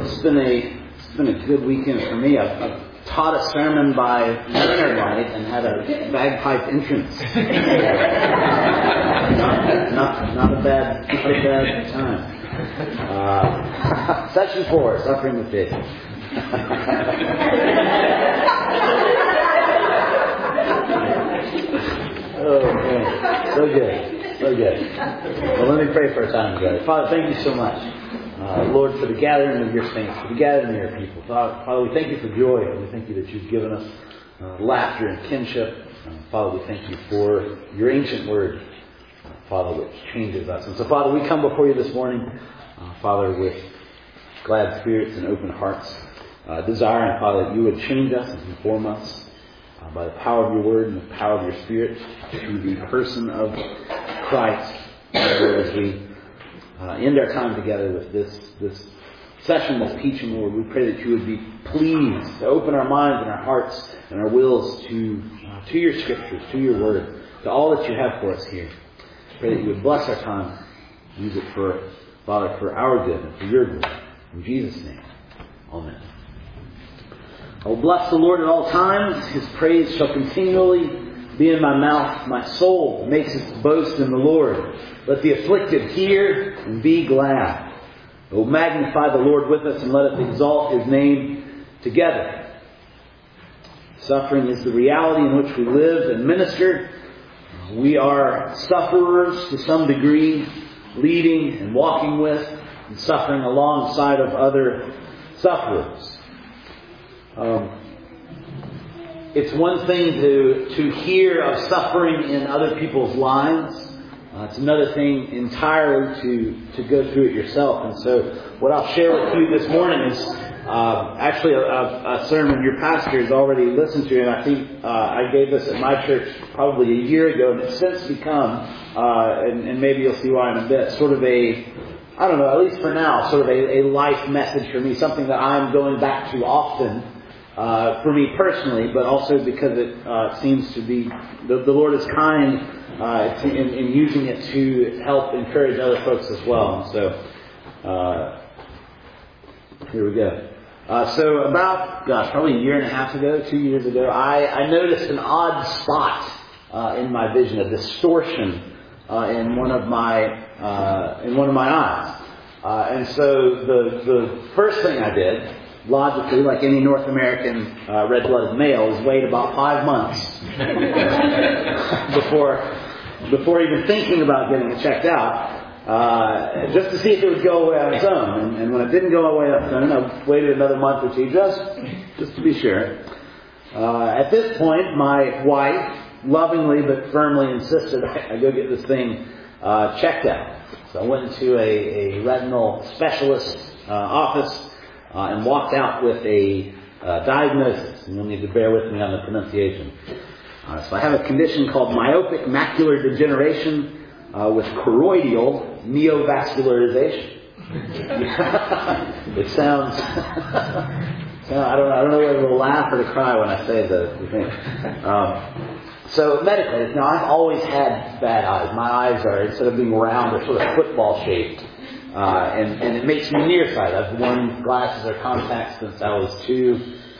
it's been a good weekend for me. I've taught a sermon by Leonard Light and had a bagpipe entrance. not a bad time. Section 4, Suffering with Faith. Oh man, so good. Well, let me pray for our time together. Father, thank you so much, Lord, for the gathering of your saints, for the gathering of your people. Father, we thank you for joy, and we thank you that you've given us laughter and kinship. Father, we thank you for your ancient word, Father, which changes us. And so, Father, we come before you this morning, Father, with glad spirits and open hearts, desiring, Father, that you would change us and conform us by the power of your word and the power of your spirit to the person of Christ. Lord, as we end our time together with this session, this teaching, Lord, we pray that you would be pleased to open our minds and our hearts and our wills to your scriptures, to your word, to all that you have for us here. Pray that you would bless our time, use it for, Father, for our good and for your good. In Jesus' name, amen. I will bless the Lord at all times. His praise shall continually be in my mouth. My soul makes its boast in the Lord. Let the afflicted hear and be glad. Oh, magnify the Lord with us and let us exalt His name together. Suffering is the reality in which we live and minister. We are sufferers to some degree, leading and walking with and suffering alongside of other sufferers. It's one thing to hear of suffering in other people's lives. It's another thing entirely to go through it yourself. And so what I'll share with you this morning is actually a sermon your pastor has already listened to. And I think I gave this at my church probably a year ago. And it's since become, and maybe you'll see why in a bit, sort of at least for now, sort of a life message for me. Something that I'm going back to often. For me personally, but also because it seems to be the Lord is kind in using it to help encourage other folks as well. And so here we go. So about probably a year and a half ago, 2 years ago, I noticed an odd spot in my vision, a distortion in one of my eyes. And so the first thing I did, logically, like any North American red-blooded male, is wait about 5 months before even thinking about getting it checked out, just to see if it would go away on its own. And when it didn't go away on its own, I waited another month or two just to be sure. At this point, my wife lovingly but firmly insisted I go get this thing checked out. So I went into a retinal specialist office. And walked out with a diagnosis. And you'll need to bear with me on the pronunciation. So I have a condition called myopic macular degeneration with choroidal neovascularization. It sounds... I don't know whether to laugh or to cry when I say the thing. So medically, now I've always had bad eyes. My eyes are, instead of being round, they're sort of football shaped. And it makes me nearsighted. I've worn glasses or contacts since I was 2.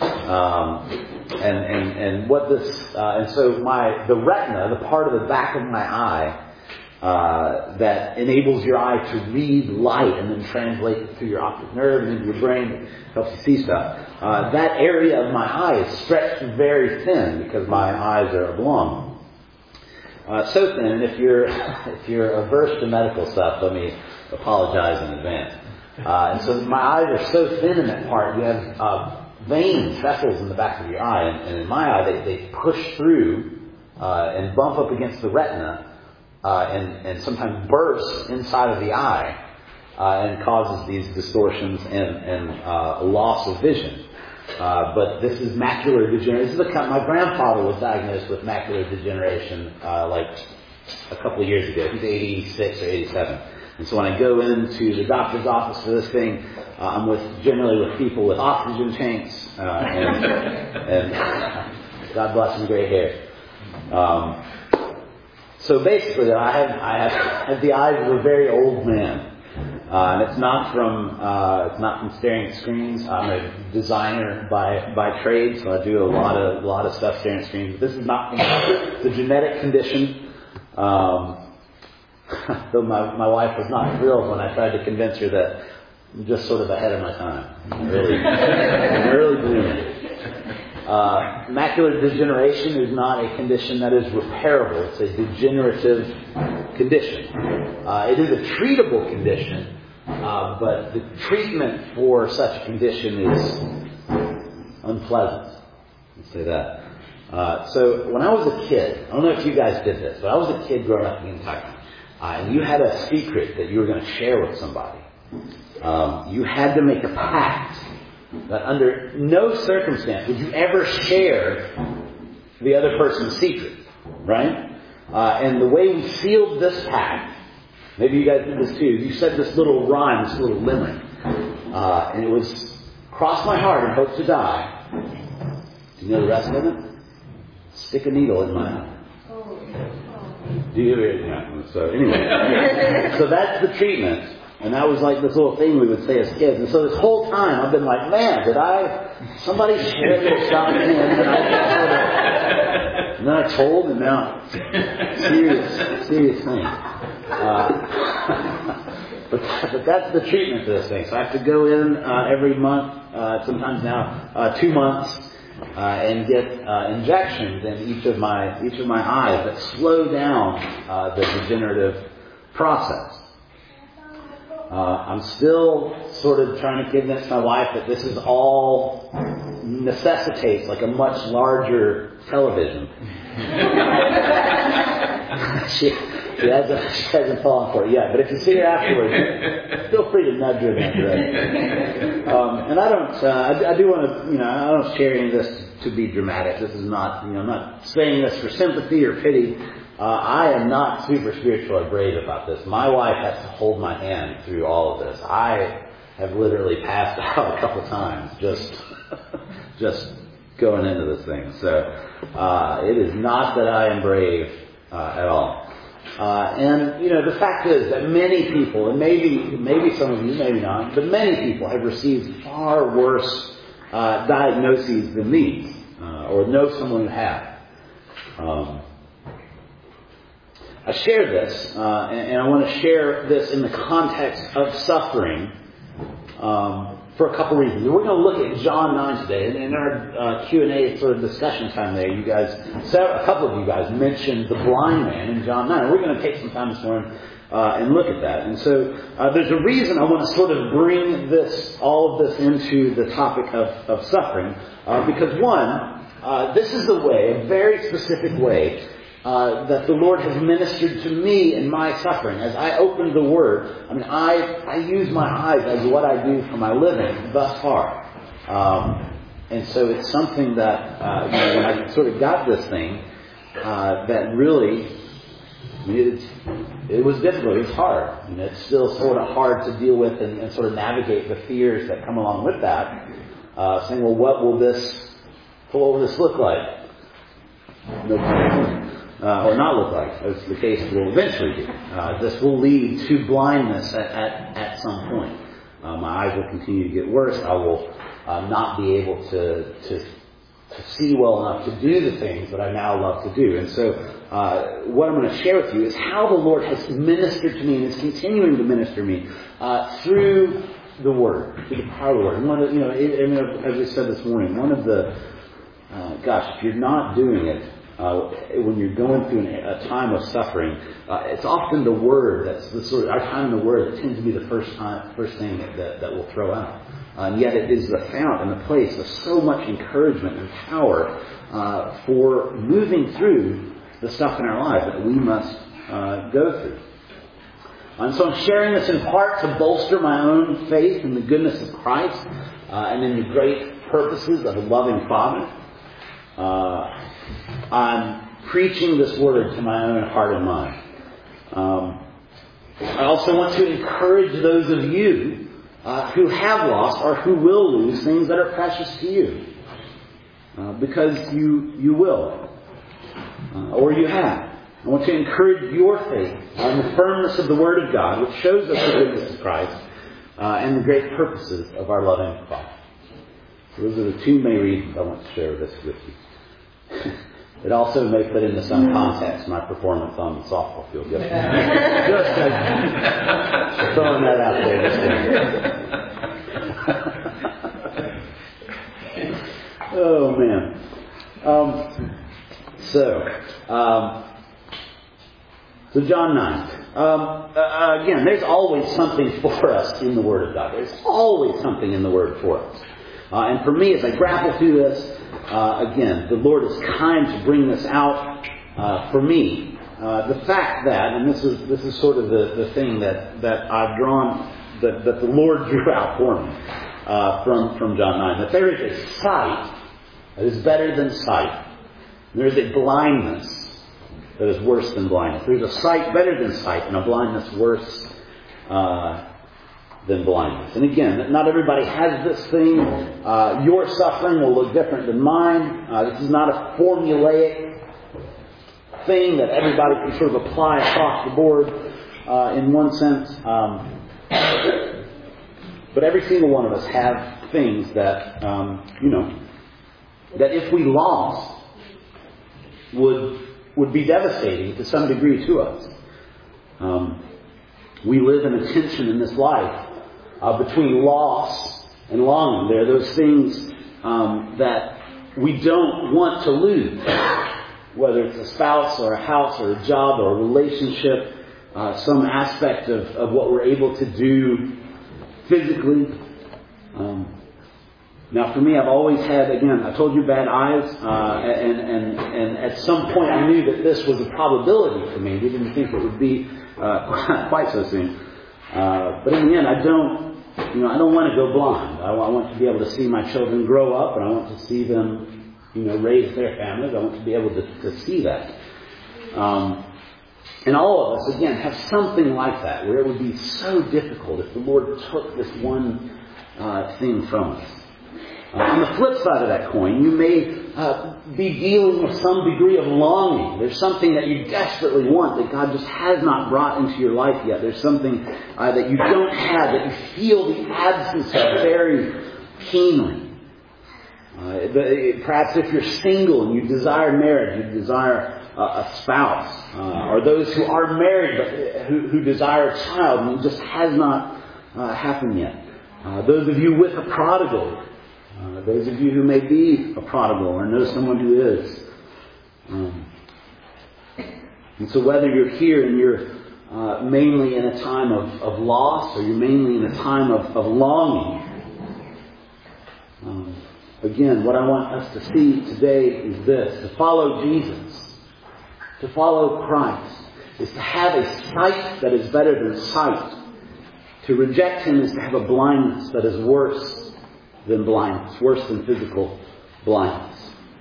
And what this, and so the retina, the part of the back of my eye, that enables your eye to read light and then translate it through your optic nerve and into your brain, helps you see stuff. That area of my eye is stretched very thin because my eyes are oblong. So thin, and if you're averse to medical stuff, let me apologize in advance. And so my eyes are so thin in that part, you have veins, vessels in the back of your eye, and in my eye they push through and bump up against the retina and sometimes burst inside of the eye and causes these distortions and loss of vision. But this is macular degeneration. My grandfather was diagnosed with macular degeneration like a couple of years ago. He's 86 or 87. And so when I go into the doctor's office for this thing, I'm generally with people with oxygen tanks and God bless them, gray hair. So basically, I have the eyes of a very old man. And it's not from staring at screens. I'm a designer by trade, so I do a lot of stuff staring at screens. But this is not the genetic condition. Though my wife was not thrilled when I tried to convince her that I'm just sort of ahead of my time. I'm really blooming. Macular degeneration is not a condition that is repairable. It's a degenerative condition. It is a treatable condition, but the treatment for such a condition is unpleasant. Let's say that. So when I was a kid, I don't know if you guys did this, but I was a kid growing up in Kentucky. And you had a secret that you were going to share with somebody. You had to make a pact that under no circumstance would you ever share the other person's secret, right? And the way we sealed this pact, maybe you guys did this too, you said this little rhyme, this little limerick, and it was, cross my heart and hope to die. Do you know the rest of it? Stick a needle in my eye. Do you hear it? Yeah. So anyway, so that's the treatment. And that was like this little thing we would say as kids. And so this whole time I've been like, man, somebody share this stuff in me? And then I told, and now, serious thing. But that's the treatment for this thing. So I have to go in every month, sometimes now 2 months, and get injections in each of my eyes that slow down the degenerative process. I'm still sort of trying to convince my wife that this is all necessitates like a much larger television. She hasn't fallen for it yet, but if you see her afterwards, feel free to nudge her in that direction. And I do want to, I don't share any of this to be dramatic. This is not, I'm not saying this for sympathy or pity. I am not super spiritual or brave about this. My wife has to hold my hand through all of this. I have literally passed out a couple times just going into this thing. So it is not that I am brave at all. And the fact is that many people, and maybe some of you, maybe not, but many people have received far worse diagnoses than these, or know someone who have. I share this, and I want to share this in the context of suffering for a couple reasons. We're going to look at John 9 today, and in our Q&A sort of discussion time there, a couple of you guys mentioned the blind man in John 9. We're going to take some time this morning and look at that. And so there's a reason I want to sort of bring all of this into the topic of suffering, because one, this is the way, a very specific way, that the Lord has ministered to me in my suffering. As I open the Word, I use my eyes as what I do for my living thus far. And so it's something that, when I sort of got this thing, that really, it was difficult. It's hard. It's still sort of hard to deal with and sort of navigate the fears that come along with that. Saying, well, what will this look like? Or not look like, as the case will eventually be. This will lead to blindness at some point. My eyes will continue to get worse. I will not be able to see well enough to do the things that I now love to do. And so what I'm going to share with you is how the Lord has ministered to me and is continuing to minister to me through the Word, through the power of the Word. And one of, as we said this morning, one of the, if you're not doing it, when you're going through a time of suffering, it's often the Word that's our time in the Word that tends to be the first thing that we'll throw out. And yet it is the fount and the place of so much encouragement and power for moving through the stuff in our lives that we must go through. And so I'm sharing this in part to bolster my own faith in the goodness of Christ and in the great purposes of a loving Father. I'm preaching this Word to my own heart and mind. I also want to encourage those of you who have lost or who will lose things that are precious to you. Because you will. Or you have. I want to encourage your faith on the firmness of the Word of God, which shows us the goodness of Christ and the great purposes of our loving Father. So those are the two main reasons I want to share this with you. It also may put into some context my performance on the softball field yesterday. Just throwing that out there this morning. Oh man. So John 9. Again, there's always something for us in the Word of God. There's always something in the Word for us. And for me, as I grapple through this, again, the Lord is kind to bring this out for me. The fact that, and this is sort of the thing that I've drawn, that the Lord drew out for me from John 9, that there is a sight that is better than sight. There is a blindness that is worse than blindness. There's a sight better than sight and a blindness worse than blindness. And again, not everybody has this thing. Your suffering will look different than mine. This is not a formulaic thing that everybody can sort of apply across the board in one sense. But every single one of us have things that, that if we lost would be devastating to some degree to us. We live in a tension in this life between loss and longing. There are those things that we don't want to lose, whether it's a spouse or a house or a job or a relationship, some aspect of what we're able to do physically. Now for me, I've always had, again, I told you, bad eyes, and at some point I knew that this was a probability for me. We didn't think it would be quite so soon. But in the end, I don't want to go blind. I want to be able to see my children grow up, and I want to see them, raise their families. I want to be able to see that. And all of us, again, have something like that, where it would be so difficult if the Lord took this one thing from us. On the flip side of that coin, you may be dealing with some degree of longing. There's something that you desperately want that God just has not brought into your life yet. There's something that you don't have, that you feel the absence of very keenly. Perhaps if you're single and you desire marriage, you desire a spouse, or those who are married but who desire a child, and it just has not happened yet. Those of you with a prodigal, those of you who may be a prodigal or know someone who is. And so whether you're here and you're mainly in a time of loss, or you're mainly in a time of longing, again, what I want us to see today is this: to follow Jesus, to follow Christ, is to have a sight that is better than sight. To reject Him is to have a blindness that is worse than blindness, worse than physical blindness.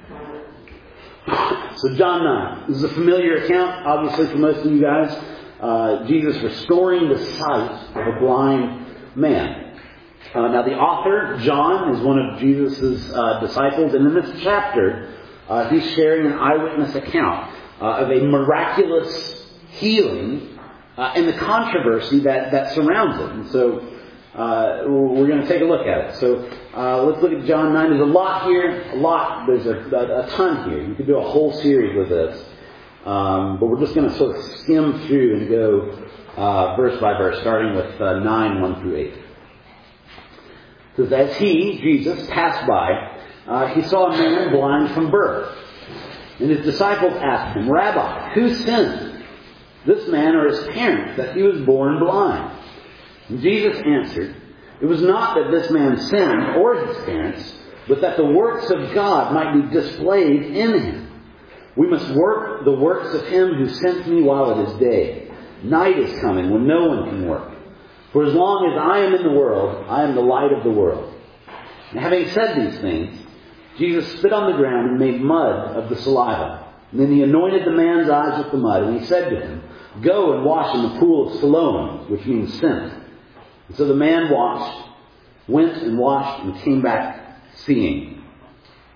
So John 9. This is a familiar account, obviously, for most of you guys. Jesus restoring the sight of a blind man. Now the author, John, is one of Jesus' disciples, and in this chapter, he's sharing an eyewitness account of a miraculous healing and the controversy that surrounds it. And so we're going to take a look at it. So let's look at John 9. There's a lot here. There's a ton here. You could do a whole series with this. But we're just going to sort of skim through and go verse by verse, starting with 9, 1 through 8. It says, as he, Jesus, passed by, he saw a man blind from birth. And his disciples asked him, Rabbi, who sinned, this man or his parents, that he was born blind? And Jesus answered, it was not that this man sinned or his parents, but that the works of God might be displayed in him. We must work the works of him who sent me while it is day. Night is coming when no one can work. For as long as I am in the world, I am the light of the world. And having said these things, Jesus spit on the ground and made mud of the saliva. And then he anointed the man's eyes with the mud, and he said to him, go and wash in the pool of Siloam, which means sent. And so the man went and washed and came back seeing.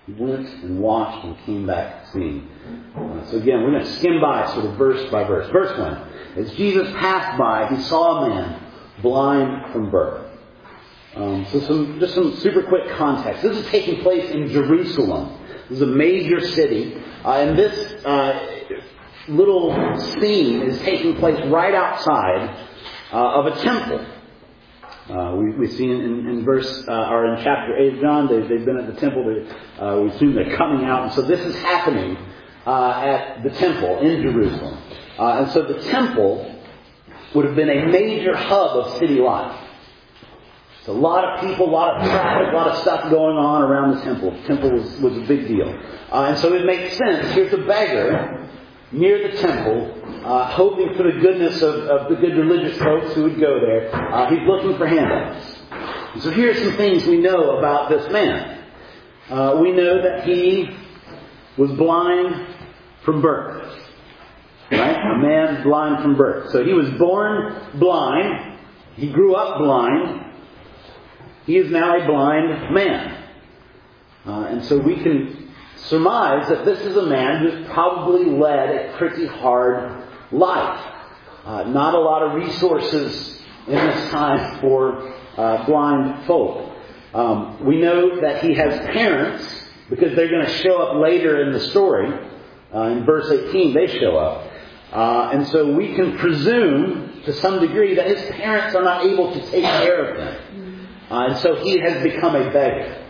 He went and washed and came back seeing. So again, we're going to skim by sort of verse by verse. Verse 1. As Jesus passed by, he saw a man blind from birth. So some super quick context. This is taking place in Jerusalem. This is a major city. And this little scene is taking place right outside of a temple. We see in verse or in chapter 8 of John, they've been at the temple. We assume they're coming out, and so this is happening at the temple in Jerusalem. And so the temple would have been a major hub of city life. So a lot of people, a lot of traffic, a lot of stuff going on around the temple. The temple was a big deal, and so it makes sense. Here's a beggar near the temple, hoping for the goodness of the good religious folks who would go there. He's looking for handouts. And so here are some things we know about this man. We know that he was blind from birth. Right? A man blind from birth. So he was born blind. He grew up blind. He is now a blind man. And so we can surmise that this is a man who's probably led a pretty hard life. Not a lot of resources in this time for blind folk. We know that he has parents, because they're going to show up later in the story. In verse 18, they show up. And so we can presume to some degree that his parents are not able to take care of him. And so he has become a beggar.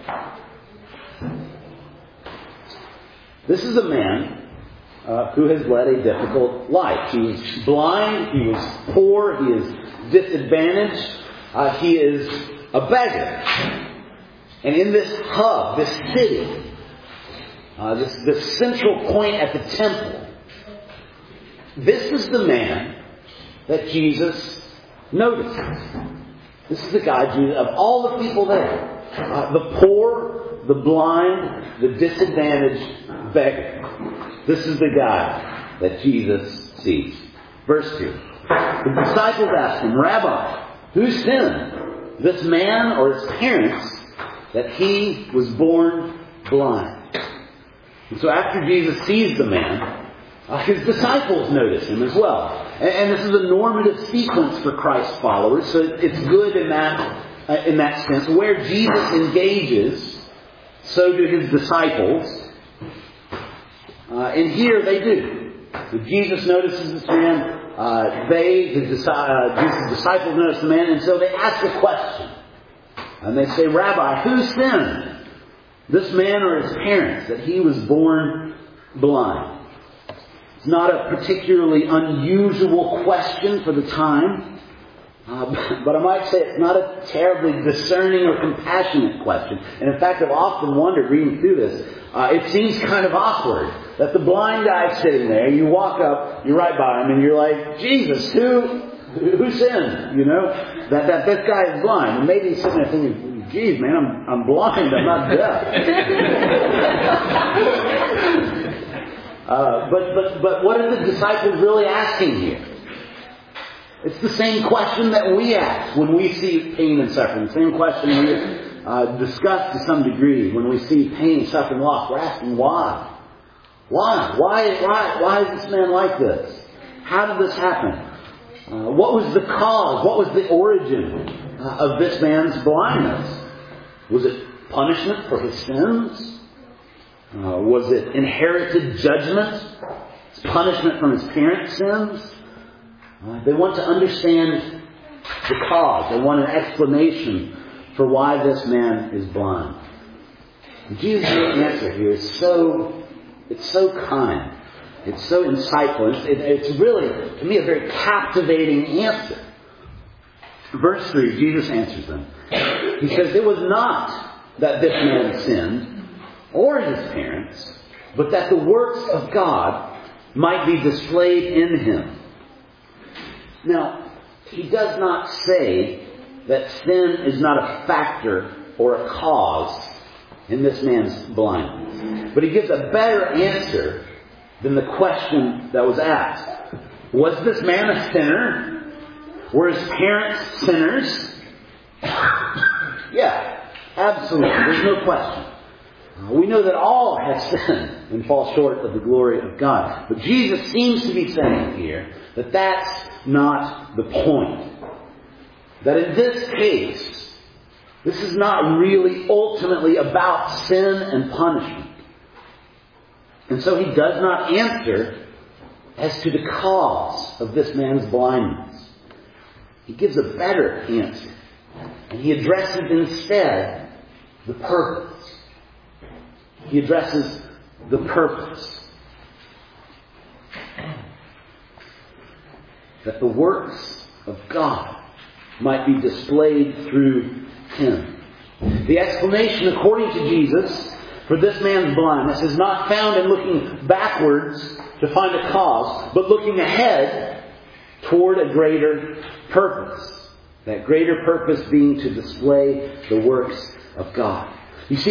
This is a man who has led a difficult life. He is blind, he is poor, he is disadvantaged, he is a beggar. And in this hub, this city, this central point at the temple, this is the man that Jesus notices. This is the guy, Jesus, of all the people there, the poor, the blind, the disadvantaged beggar. This is the guy that Jesus sees. Verse 2. The disciples asked him, Rabbi, who sinned, this man or his parents, that he was born blind? And so after Jesus sees the man, his disciples notice him as well. And this is a normative sequence for Christ's followers, so it's good in that sense. Where Jesus engages, so do his disciples. And here they do. So Jesus notices this man. Jesus' disciples notice the man, and so they ask a question. And they say, Rabbi, who sinned, this man or his parents, that he was born blind? It's not a particularly unusual question for the time. But I might say it's not a terribly discerning or compassionate question. And in fact, I've often wondered, reading through this, it seems kind of awkward that the blind guy's sitting there, you walk up, you're right by him, and you're like, Jesus, who sinned? You know, that this guy is blind. And maybe he's sitting there thinking, geez, man, I'm blind, I'm not deaf. But what are the disciples really asking here? It's the same question that we ask when we see pain and suffering. The same question we discuss to some degree when we see pain, suffering, loss. We're asking why? Why? Why is this man like this? How did this happen? What was the cause? What was the origin of this man's blindness? Was it punishment for his sins? Was it inherited judgment? Punishment from his parents' sins? They want to understand the cause. They want an explanation for why this man is blind. And Jesus' answer here is so kind. It's so insightful. It's really, to me, a very captivating answer. Verse 3, Jesus answers them. He says, it was not that this man sinned, or his parents, but that the works of God might be displayed in him. Now, he does not say that sin is not a factor or a cause in this man's blindness. But he gives a better answer than the question that was asked. Was this man a sinner? Were his parents sinners? Yeah, absolutely. There's no question. We know that all have sinned and fall short of the glory of God. But Jesus seems to be saying here that that's not the point. That in this case, this is not really ultimately about sin and punishment. And so he does not answer as to the cause of this man's blindness. He gives a better answer. And he addresses instead the purpose. He addresses the purpose. That the works of God might be displayed through him. The explanation, according to Jesus, for this man's blindness is not found in looking backwards to find a cause, but looking ahead toward a greater purpose. That greater purpose being to display the works of God. You see,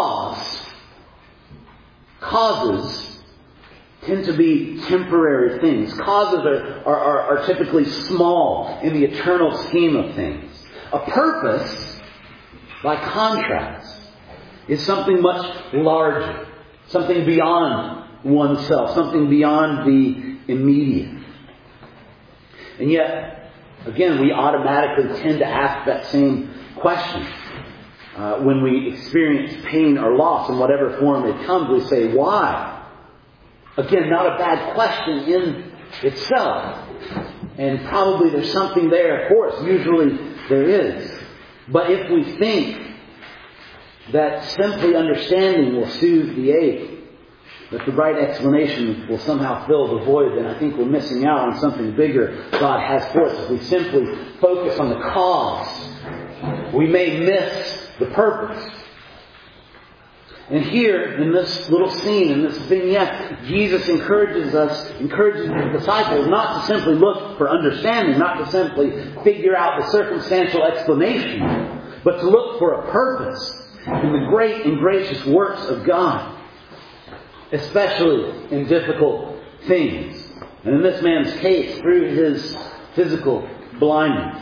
causes tend to be temporary things. Causes are typically small in the eternal scheme of things. A purpose, by contrast, is something much larger. Something beyond oneself. Something beyond the immediate. And yet, again, we automatically tend to ask that same question. When we experience pain or loss in whatever form it comes, we say, why? Again, not a bad question in itself. And probably there's something there for us. Usually there is. But if we think that simply understanding will soothe the ache, that the right explanation will somehow fill the void, then I think we're missing out on something bigger God has for us. If we simply focus on the cause, we may miss the purpose. And here, in this little scene, in this vignette, Jesus encourages the disciples not to simply look for understanding, not to simply figure out the circumstantial explanation, but to look for a purpose in the great and gracious works of God, especially in difficult things. And in this man's case, through his physical blindness.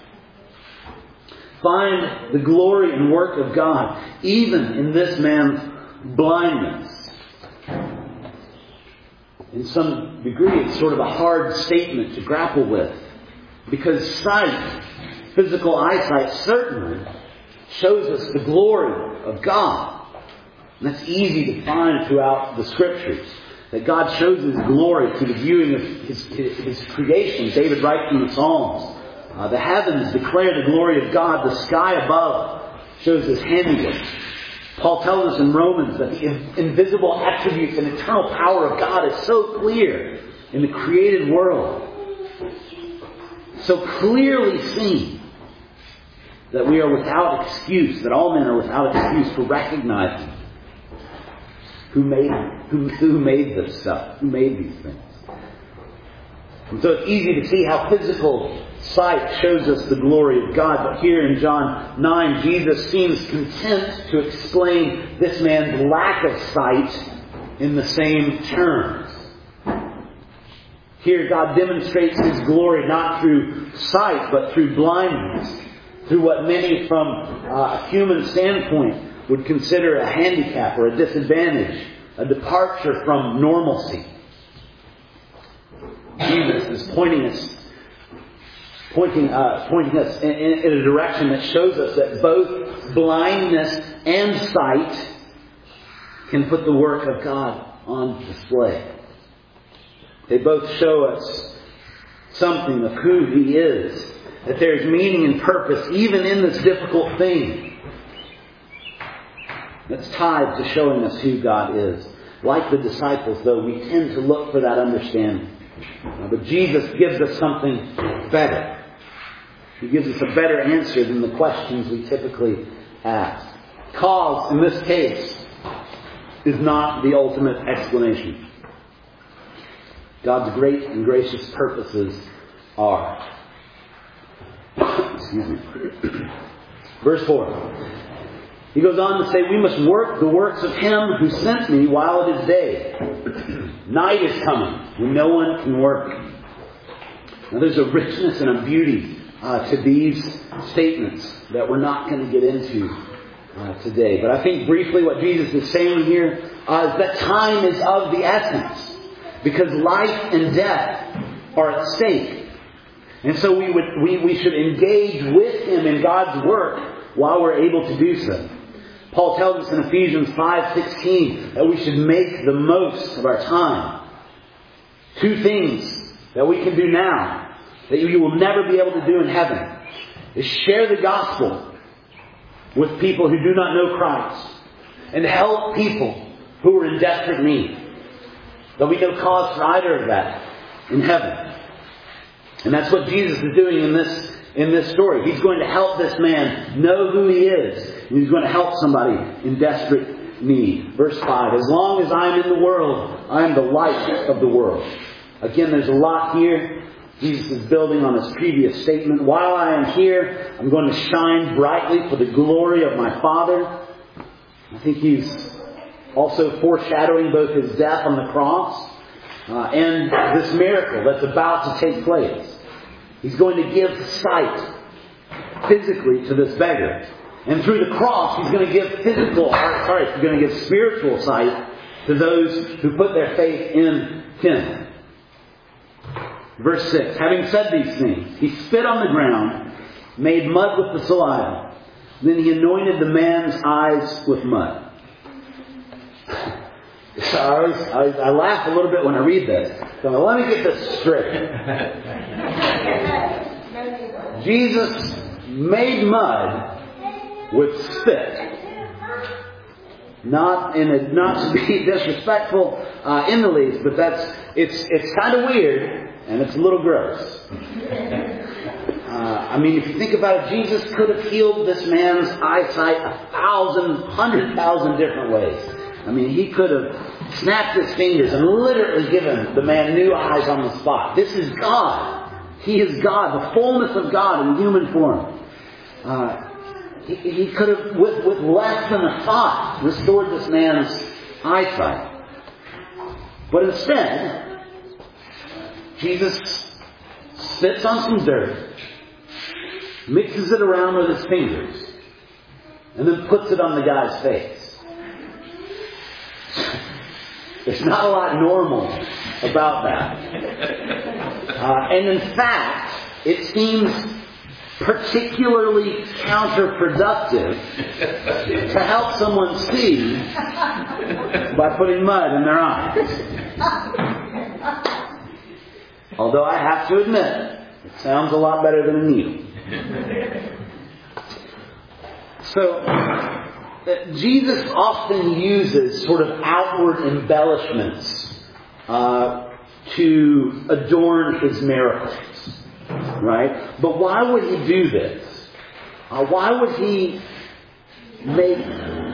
Find the glory and work of God, even in this man's blindness. In some degree, it's sort of a hard statement to grapple with. Because sight, physical eyesight, certainly shows us the glory of God. And that's easy to find throughout the Scriptures. That God shows His glory through the viewing of His creation. David writes in the Psalms, the heavens declare the glory of God. The sky above shows His handiwork. Paul tells us in Romans that the invisible attributes and eternal power of God is so clear in the created world. So clearly seen that we are without excuse, that all men are without excuse for recognizing who made this stuff, who made these things. And so it's easy to see how physical sight shows us the glory of God. But here in John 9, Jesus seems content to explain this man's lack of sight in the same terms. Here God demonstrates His glory not through sight, but through blindness. Through what many from a human standpoint would consider a handicap or a disadvantage, a departure from normalcy. Jesus is pointing us in a direction that shows us that both blindness and sight can put the work of God on display. They both show us something of who He is, that there is meaning and purpose even in this difficult thing that's tied to showing us who God is. Like the disciples, though, we tend to look for that understanding. But Jesus gives us something better. He gives us a better answer than the questions we typically ask. Cause, in this case, is not the ultimate explanation. God's great and gracious purposes are. Excuse me. Verse 4. He goes on to say, we must work the works of Him who sent me while it is day. Night is coming when no one can work. Now there's a richness and a beauty to these statements that we're not going to get into today. But I think briefly what Jesus is saying here is that time is of the essence. Because life and death are at stake. And so we should engage with Him in God's work while we're able to do so. Paul tells us in Ephesians 5:16 that we should make the most of our time. 2 things that we can do now that you will never be able to do in heaven is share the gospel with people who do not know Christ and help people who are in desperate need. There'll be no cause for either of that in heaven. And that's what Jesus is doing in this story. He's going to help this man know who he is. And he's going to help somebody in desperate need. Verse 5, as long as I am in the world, I am the light of the world. Again, there's a lot here. Jesus is building on his previous statement. While I am here, I'm going to shine brightly for the glory of my Father. I think he's also foreshadowing both his death on the cross and this miracle that's about to take place. He's going to give sight physically to this beggar. And through the cross, he's going to give he's going to give spiritual sight to those who put their faith in him. Verse 6, having said these things, he spit on the ground, made mud with the saliva. Then he anointed the man's eyes with mud. So I laugh a little bit when I read this. So let me get this straight. Jesus made mud with spit. Not to be disrespectful in the least, but it's kind of weird and it's a little gross. If you think about it, Jesus could have healed this man's eyesight 100,000 different ways. He could have snapped his fingers and literally given the man new eyes on the spot. This is God. He is God, the fullness of God in human form. He could have, with less than a thought, restored this man's eyesight. But instead, Jesus spits on some dirt, mixes it around with his fingers, and then puts it on the guy's face. There's not a lot normal about that. And in fact, it seems particularly counterproductive to help someone see by putting mud in their eyes. Although I have to admit, it sounds a lot better than a needle. So, Jesus often uses sort of outward embellishments to adorn his miracles. Right? But why would he do this? Why would he make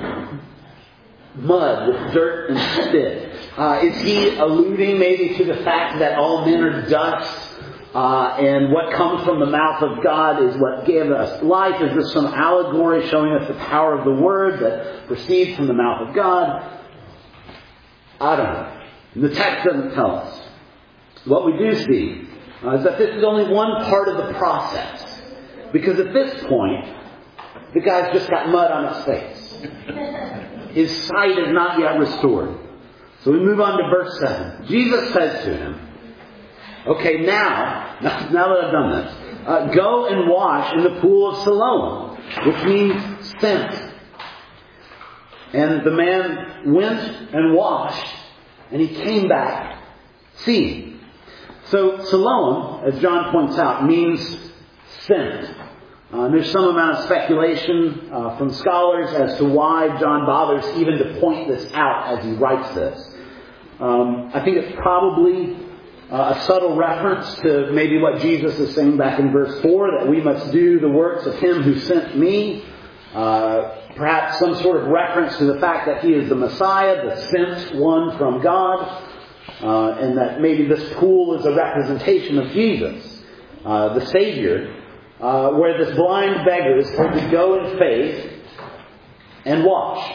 mud with dirt and spit? Is he alluding maybe to the fact that all men are dust and what comes from the mouth of God is what gave us life? Is this some allegory showing us the power of the Word that proceeds from the mouth of God? I don't know. The text doesn't tell us. What we do see is that this is only one part of the process. Because at this point, the guy's just got mud on his face. His sight is not yet restored. So we move on to verse 7. Jesus says to him, okay, now that I've done this, go and wash in the pool of Siloam, which means sent. And the man went and washed, and he came back seeing. So Siloam, as John points out, means sent. There's some amount of speculation from scholars as to why John bothers even to point this out as he writes this. I think it's probably a subtle reference to maybe what Jesus is saying back in verse 4, that we must do the works of him who sent me. Perhaps some sort of reference to the fact that he is the Messiah, the sent one from God. And that maybe this pool is a representation of Jesus, the Savior, where this blind beggar is told to go in faith and wash.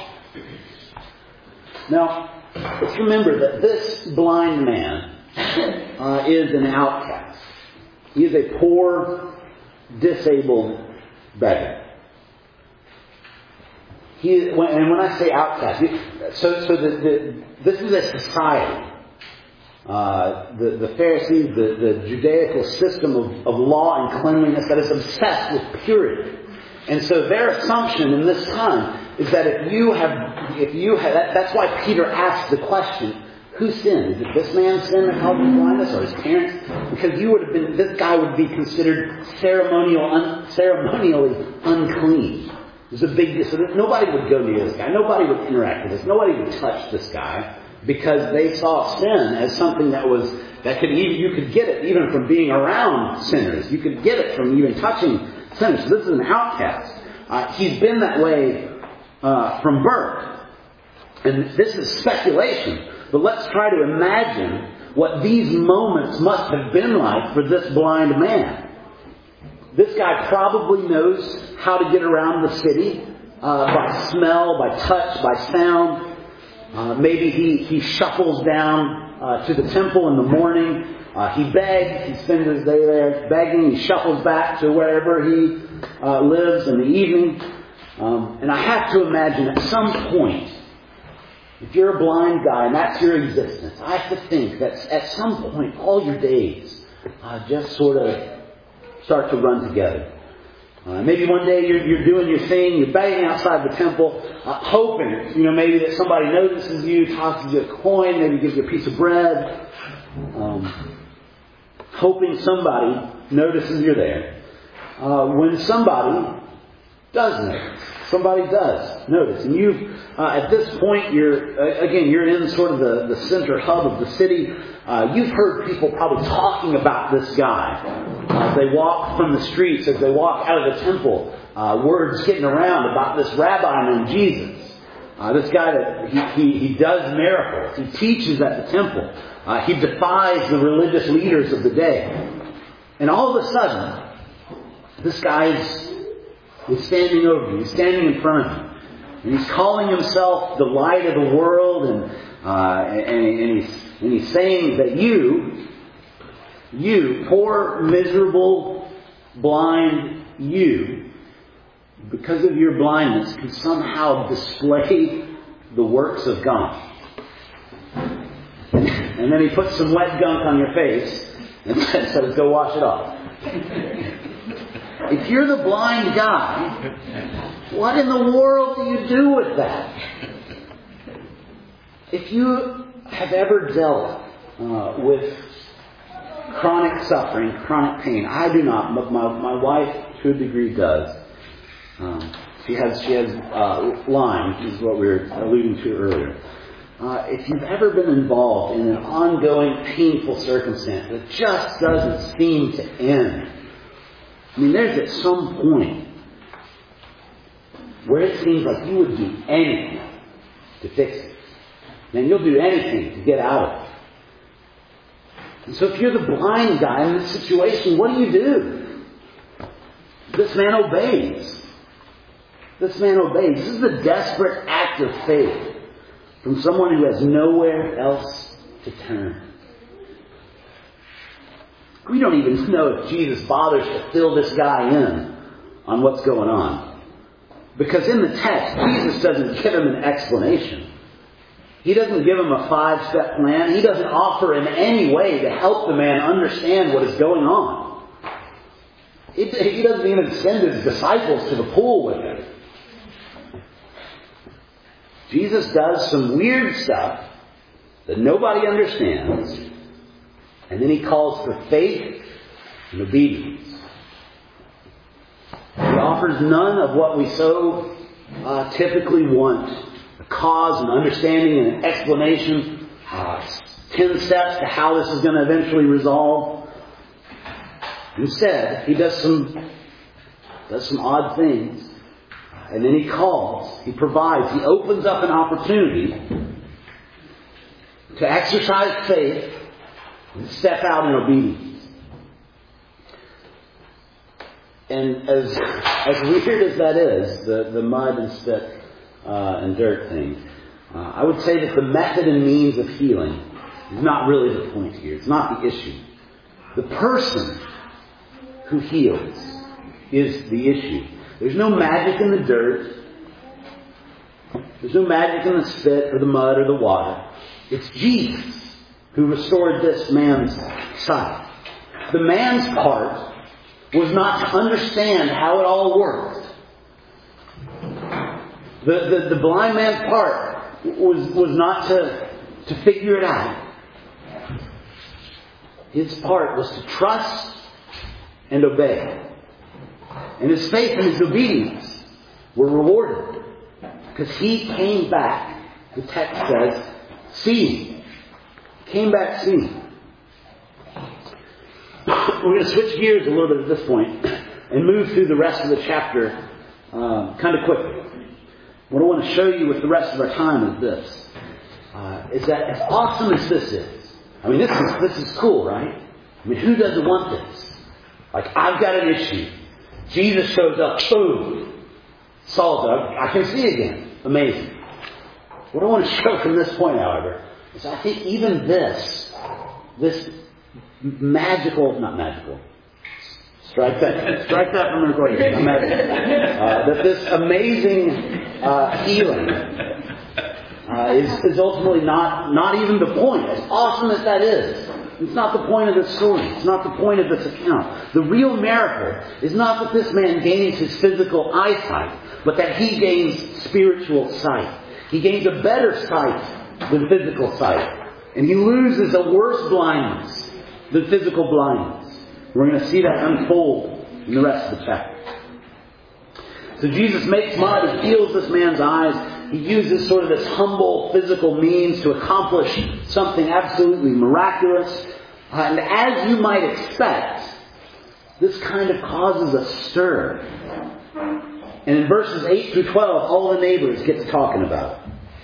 Now, let's remember that this blind man is an outcast. He is a poor, disabled beggar. when I say outcast, this is a society. The Pharisees, the Judaical system of law and cleanliness that is obsessed with purity. And so their assumption in this time is that if you have, that's why Peter asked the question, who sinned? Did this man sin that caused his blindness, or his parents? Because this guy would be considered ceremonially unclean. There's a big deal. So nobody would go near this guy. Nobody would interact with this. Nobody would touch this guy because they saw sin as something you could get it even from being around sinners. You could get it from even touching sinners. So this is an outcast. He's been that way from birth. And this is speculation. But let's try to imagine what these moments must have been like for this blind man. This guy probably knows how to get around the city by smell, by touch, by sound. Maybe he shuffles down to the temple in the morning. He begs. He spends his day there begging. He shuffles back to wherever he lives in the evening. And I have to imagine at some point, if you're a blind guy and that's your existence, I have to think that at some point all your days just sort of start to run together. Maybe one day you're doing your thing, you're begging outside the temple, hoping, maybe that somebody notices you, tosses you a coin, maybe gives you a piece of bread, hoping somebody notices you're there. When somebody does notice. Somebody does notice. And at this point, you're in sort of the center hub of the city. You've heard people probably talking about this guy. As they walk from the streets, as they walk out of the temple, words getting around about this rabbi named Jesus. This guy that he does miracles. He teaches at the temple. He defies the religious leaders of the day. And all of a sudden, this guy is standing over you. He's standing in front of you. And he's calling himself the light of the world. And he's saying that you, poor, miserable, blind you, because of your blindness, can somehow display the works of God. And then he puts some wet gunk on your face and says, go wash it off. If you're the blind guy, what in the world do you do with that? If you have ever dealt with chronic suffering, chronic pain, I do not, but my wife to a degree does. She has Lyme, which is what we were alluding to earlier. If you've ever been involved in an ongoing painful circumstance that just doesn't seem to end, I mean, there's at some point where it seems like you would do anything to fix it. And you'll do anything to get out of it. And so if you're the blind guy in this situation, what do? This man obeys. This man obeys. This is a desperate act of faith from someone who has nowhere else to turn. We don't even know if Jesus bothers to fill this guy in on what's going on. Because in the text, Jesus doesn't give him an explanation. He doesn't give him a 5-step plan. He doesn't offer in any way to help the man understand what is going on. He doesn't even send his disciples to the pool with him. Jesus does some weird stuff that nobody understands. And then he calls for faith and obedience. He offers none of what we so typically want. A cause, an understanding, and an explanation. 10 steps to how this is going to eventually resolve. Instead, he does some odd things. And then he calls, he provides, he opens up an opportunity to exercise faith and step out in obedience. And as weird as that is, the mud and spit and dirt thing, I would say that the method and means of healing is not really the point here. It's not the issue. The person who heals is the issue. There's no magic in the dirt. There's no magic in the spit or the mud or the water. It's Jesus who restored this man's sight. The man's part was not to understand how it all worked. The blind man's part was not to figure it out. His part was to trust and obey. And his faith and his obedience were rewarded. Because he came back, the text says, seeing. Came back seeing. We're going to switch gears a little bit at this point and move through the rest of the chapter kind of quickly. What I want to show you with the rest of our time is this. Is that as awesome as this is, I mean, this is cool, right? I mean, who doesn't want this? Like, I've got an issue. Jesus shows up, boom. Solved it. I can see again. Amazing. What I want to show from this point, however, is I think even this magical, not magical, strike that from the recording. That this amazing healing is ultimately not even the point. As awesome as that is, it's not the point of this story. It's not the point of this account. The real miracle is not that this man gains his physical eyesight, but that he gains spiritual sight. He gains a better sight than physical sight. And he loses a worse blindness than physical blindness. We're going to see that unfold in the rest of the chapter. So Jesus makes mud. He heals this man's eyes. He uses sort of this humble physical means to accomplish something absolutely miraculous. And as you might expect, this kind of causes a stir. And in verses 8 through 12, all the neighbors get to talking about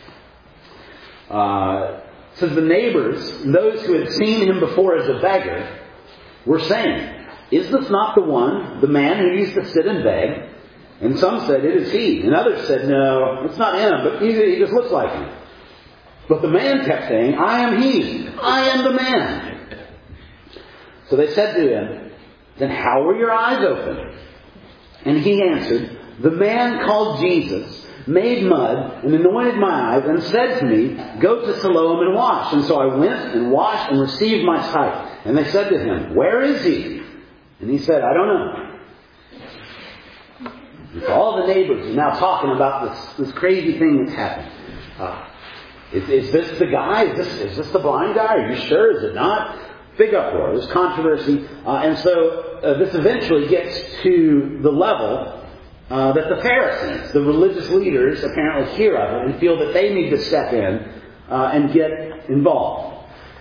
it. Says the neighbors, those who had seen him before as a beggar, were saying, "Is this not the one, the man who used to sit and beg?" And some said, "It is he." And others said, "No, it's not him, but he just looks like him." But the man kept saying, "I am he. I am the man." So they said to him, "Then how were your eyes opened?" And he answered, "The man called Jesus made mud and anointed my eyes and said to me, 'Go to Siloam and wash.' And so I went and washed and received my sight." And they said to him, "Where is he?" And he said, "I don't know." And so all the neighbors are now talking about this crazy thing that's happened. Is this the guy? Is this the blind guy? Are you sure? Is it not? Big uproar. There's controversy. And so this eventually gets to the level that the Pharisees, the religious leaders, apparently hear of it and feel that they need to step in and get involved.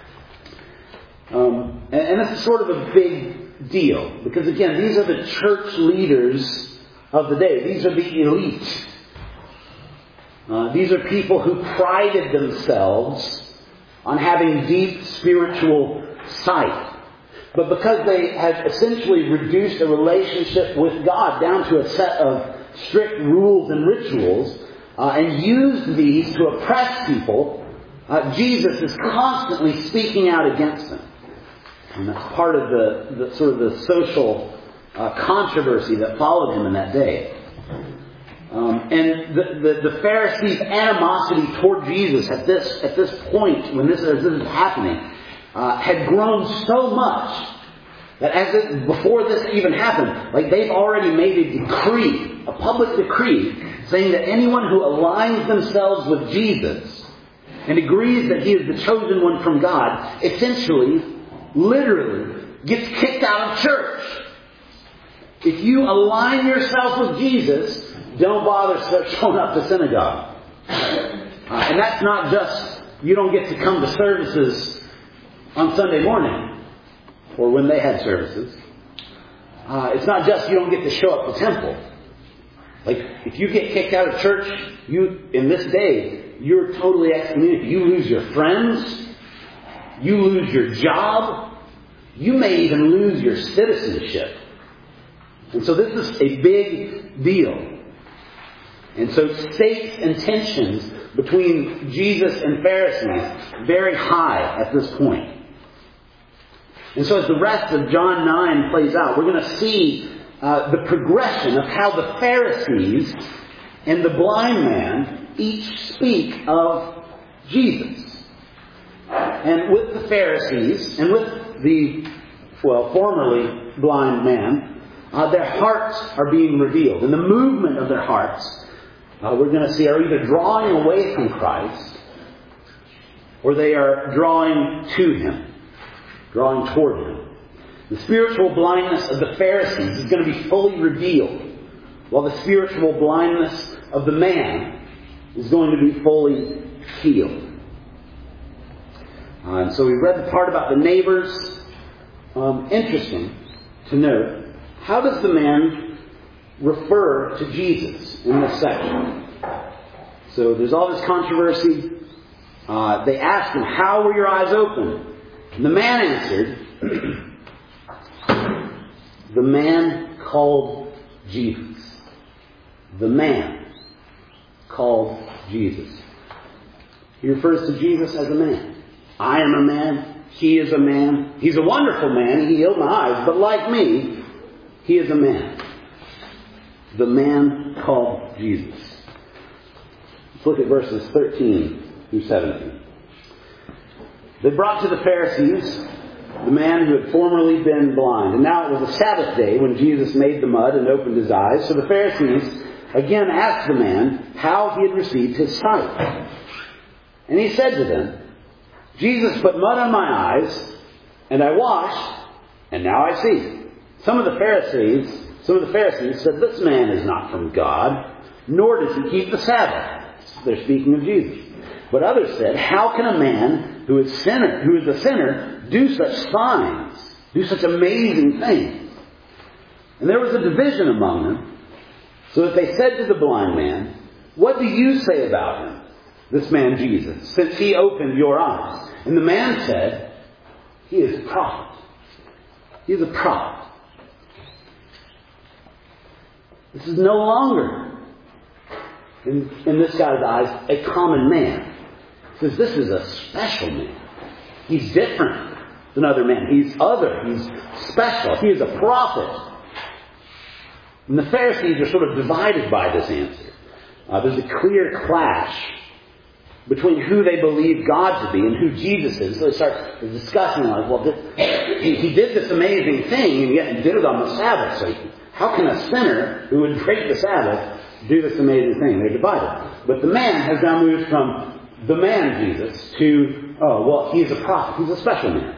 And this is sort of a big deal. Because again, these are the church leaders of the day. These are the elite. These are people who prided themselves on having deep spiritual sight. But because they had essentially reduced a relationship with God down to a set of strict rules and rituals, and used these to oppress people, Jesus is constantly speaking out against them. And that's part of the sort of the social controversy that followed him in that day. And the Pharisees' animosity toward Jesus at this point, when this is happening, had grown so much that before this even happened, like they've already made a decree, a public decree, saying that anyone who aligns themselves with Jesus and agrees that he is the chosen one from God, essentially, literally, gets kicked out of church. If you align yourself with Jesus, don't bother showing up to synagogue. And that's not just, you don't get to come to services on Sunday morning, or when they had services. It's not just you don't get to show up to temple. Like, if you get kicked out of church, in this day, you're totally excommunicated. You lose your friends. You lose your job. You may even lose your citizenship. And so this is a big deal. And so stakes and tensions between Jesus and Pharisees very high at this point. And so as the rest of John 9 plays out, we're going to see the progression of how the Pharisees and the blind man each speak of Jesus. And with the Pharisees and with the, formerly blind man, their hearts are being revealed. And the movement of their hearts, we're going to see, are either drawing away from Christ or they are drawing to Him, drawing toward Him. The spiritual blindness of the Pharisees is going to be fully revealed, while the spiritual blindness of the man is going to be fully healed. And so we read the part about the neighbors. Interesting to note, how does the man refer to Jesus in this section? So there's all this controversy. They asked him, "How were your eyes opened?" And the man answered, "The man called Jesus." The man called Jesus. He refers to Jesus as a man. I am a man. He is a man. He's a wonderful man. He healed my eyes. But like me, he is a man. The man called Jesus. Let's look at verses 13 through 17. They brought to the Pharisees the man who had formerly been blind. And now it was a Sabbath day when Jesus made the mud and opened his eyes. So the Pharisees again asked the man how he had received his sight. And he said to them, "Jesus put mud on my eyes, and I washed, and now I see." Some of the Pharisees said, "This man is not from God, nor does he keep the Sabbath." They're speaking of Jesus. But others said, "How can a man who is a sinner, do such signs, do such amazing things?" And there was a division among them, so that they said to the blind man, "What do you say about him, this man Jesus, since he opened your eyes?" And the man said, "He is a prophet." He is a prophet. This is no longer, in this guy's eyes, a common man. He says this is a special man. He's different than other men. He's other. He's special. He is a prophet. And the Pharisees are sort of divided by this answer. There's a clear clash between who they believe God to be and who Jesus is. So they start discussing, like, well, he did this amazing thing, and yet he did it on the Sabbath. So how can a sinner who would break the Sabbath do this amazing thing? They're divided. But the man has now moved from the man Jesus to, he's a prophet. He's a special man.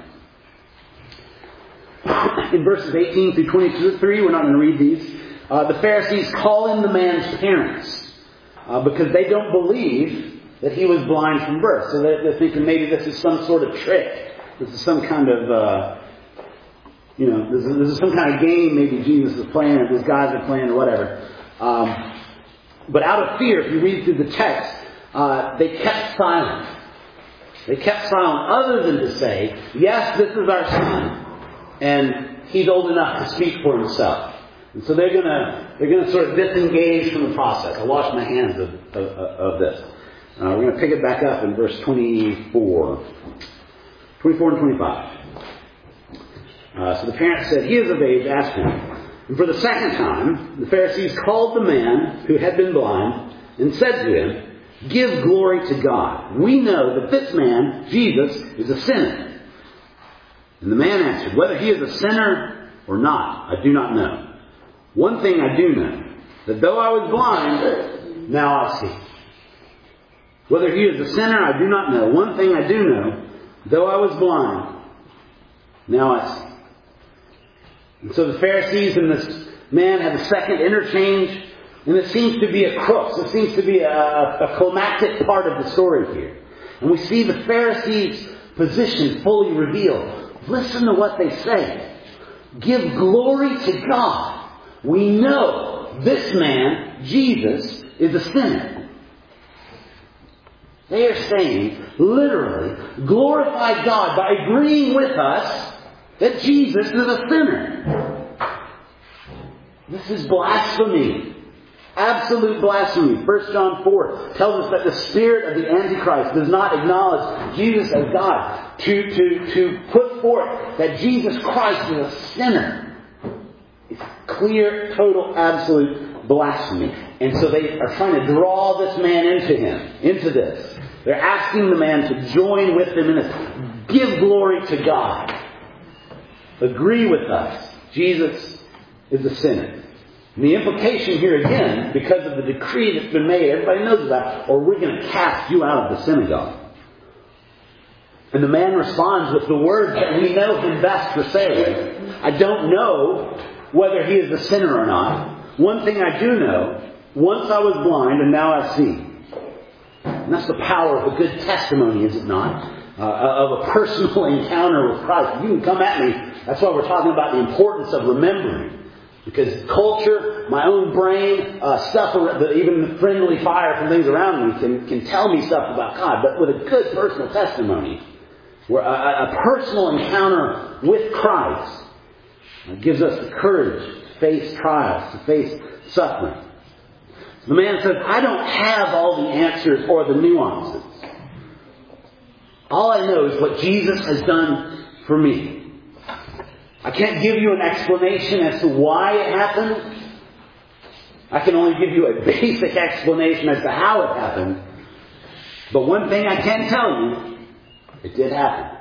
In verses 18 through 23, we're not going to read these. The Pharisees call in the man's parents because they don't believe that he was blind from birth. So they're thinking maybe this is some sort of trick. This is some kind of, this is some kind of game maybe Jesus is playing or these guys are playing or whatever. But out of fear, if you read through the text, they kept silent. They kept silent other than to say, yes, this is our son, and he's old enough to speak for himself. And so they're gonna sort of disengage from the process. I wash my hands of this. We're going to pick it back up in verse 24 and 25. So the parents said, "He is of age, ask him." And for the second time, the Pharisees called the man who had been blind and said to him, "Give glory to God. We know that this man, Jesus, is a sinner." And the man answered, "Whether he is a sinner or not, I do not know. One thing I do know, that though I was blind, now I see." Whether he is a sinner, I do not know. One thing I do know, though I was blind, now I see. And so the Pharisees and this man have a second interchange, and it seems to be a crux. It seems to be a climactic part of the story here. And we see the Pharisees' position fully revealed. Listen to what they say. Give glory to God. We know this man, Jesus, is a sinner. They are saying, literally, glorify God by agreeing with us that Jesus is a sinner. This is blasphemy. Absolute blasphemy. 1 John 4 tells us that the spirit of the Antichrist does not acknowledge Jesus as God. To put forth that Jesus Christ is a sinner is clear, total, absolute blasphemy. And so they are trying to draw this man into this. They're asking the man to join with them in this. Give glory to God. Agree with us. Jesus is a sinner. And the implication here again, because of the decree that's been made, everybody knows about, or we're going to cast you out of the synagogue. And the man responds with the words that we know him best for saying. I don't know whether he is a sinner or not. One thing I do know, once I was blind and now I see. And that's the power of a good testimony, is it not? Of a personal encounter with Christ. You can come at me. That's why we're talking about the importance of remembering. Because culture, my own brain, stuff, even the friendly fire from things around me can tell me stuff about God. But with a good personal testimony, where a personal encounter with Christ gives us the courage to face trials, to face suffering. So the man says, I don't have all the answers or the nuances. All I know is what Jesus has done for me. I can't give you an explanation as to why it happened. I can only give you a basic explanation as to how it happened. But one thing I can tell you, it did happen.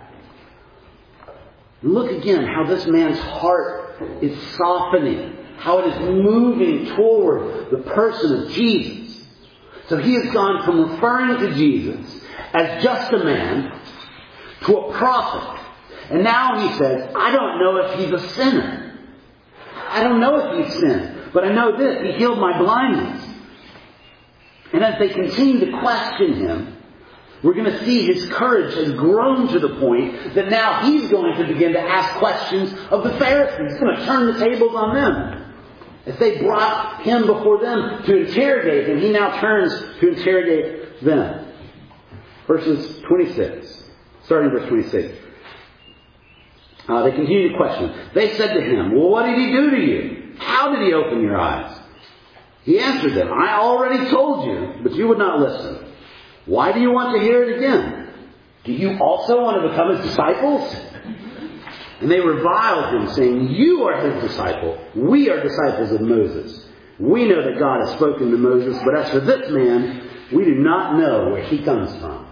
Look again how this man's heart is softening. How it is moving toward the person of Jesus. So he has gone from referring to Jesus as just a man to a prophet. And now he says, I don't know if he's a sinner. I don't know if he's sinned. But I know this, he healed my blindness. And as they continue to question him, we're going to see his courage has grown to the point that now he's going to begin to ask questions of the Pharisees. He's going to turn the tables on them. As they brought him before them to interrogate him, he now turns to interrogate them. Verses 26. Starting verse 26. They continue to question. They said to him, well, what did he do to you? How did he open your eyes? He answered them, I already told you, but you would not listen. Why do you want to hear it again? Do you also want to become his disciples? And they reviled him, saying, you are his disciple. We are disciples of Moses. We know that God has spoken to Moses, but as for this man, we do not know where he comes from.